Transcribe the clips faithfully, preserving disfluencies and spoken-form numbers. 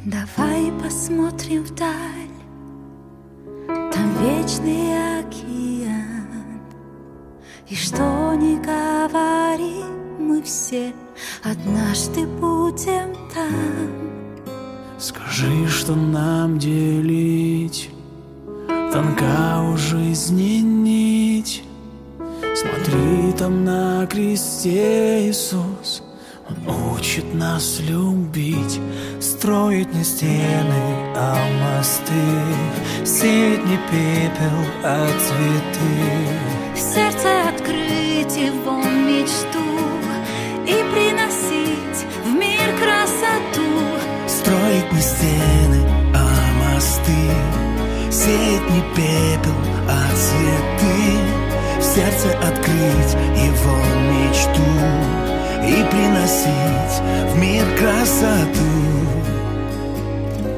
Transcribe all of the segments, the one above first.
Давай посмотрим вдаль, там вечный океан. И что ни говори, мы все однажды будем там. Скажи, что нам делить, тонка у жизни нить. Смотри, там на кресте Иисус, Он учит нас любить, строить не стены, а мосты, сеять не пепел, а цветы. В сердце открыть Его мечту и приносить в мир красоту. Строить не стены, а мосты, сеять не пепел, а цветы. В сердце открыть Его мечту и приносить в мир красоту.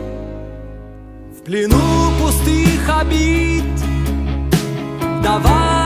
В плену пустых обид давай